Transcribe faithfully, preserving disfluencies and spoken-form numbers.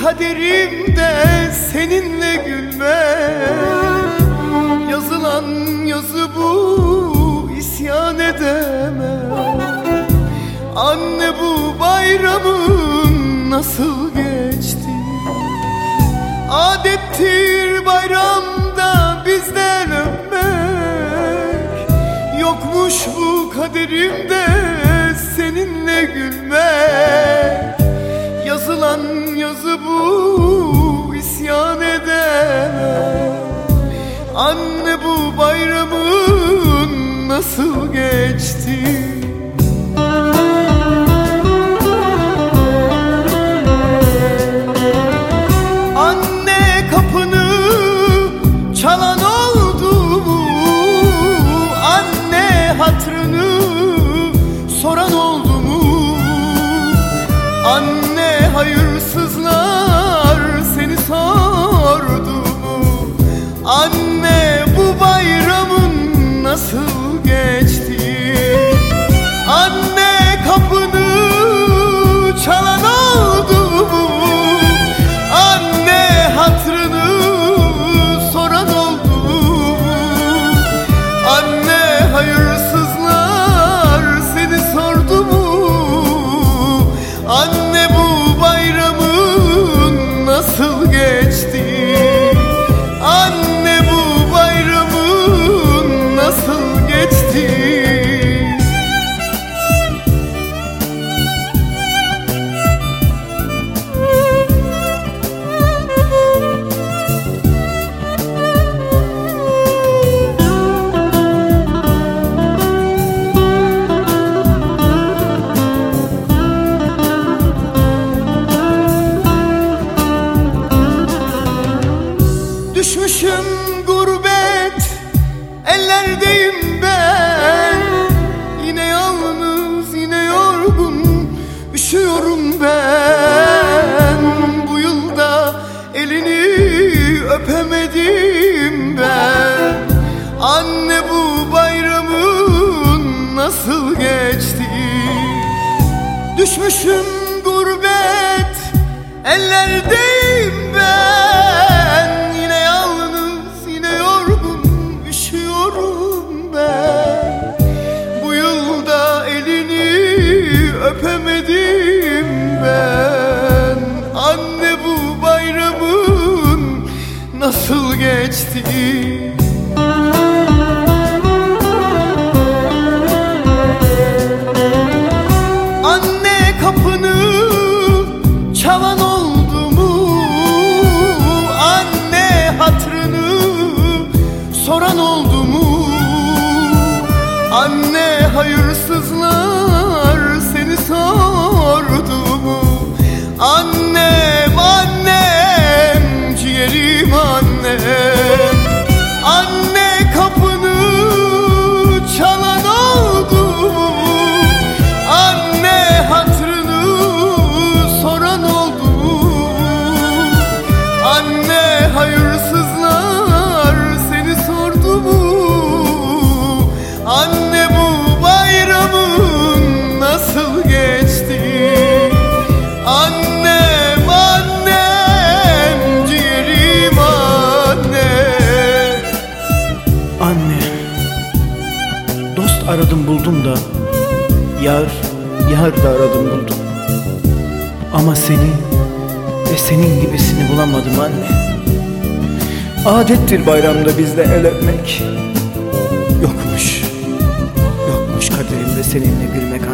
kaderimde seninle gülmek. Yazılan yazı bu, isyan edemem. Anne, bu bayramın nasıl geçti? Adettir bayramda bizden öpmek. Yokmuş bu kaderimde seninle gülmek. Yazılan yazı bu, isyan edemem. Anne, bu bayramın nasıl geçti? Anne, kapını çalan oldu mu? Anne, hatırını soran oldu mu? Anne, hayırsızlar seni sordu mu? Anne, bu bayramın nasıl geçti? Anne, kapını çalan oldu mu? Anne, hatırını soran oldu mu? Anne, hayırsızlar seni sordu mu? Anne, bu bayramın nasıl geçti? Anne, bu bayramın nasıl geçti? Düşmüşüm gurbet ellerdeyim ben. Yine yalnız, yine yorgun, üşüyorum ben. Bu yılda elini öpemedim ben. Anne, bu bayramın nasıl geçti? Düşmüşüm gurbet ellerdeyim ben. Öpemedim ben. Anne, bu bayramın nasıl geçti? Anne, kapını çalan oldu mu? Anne, hatırını soran oldu mu? Anne, hayırsızlar seni sordu mu? Annem, annem, ciğerim annem. Anne, kapını çalan oldu mu? Anne, hatırını soran oldu mu? Anne, hayırsızlar seni sordu mu? Anne, bu bayramın nasıl geçti? Annem, annem, ciğerim annem. Anne, dost aradım buldum da, yar, yar da aradım buldum. Ama seni ve senin gibisini bulamadım anne. Adettir bayramda bizde el öpmek. Yokmuş, yokmuş kaderimde seninle gülmek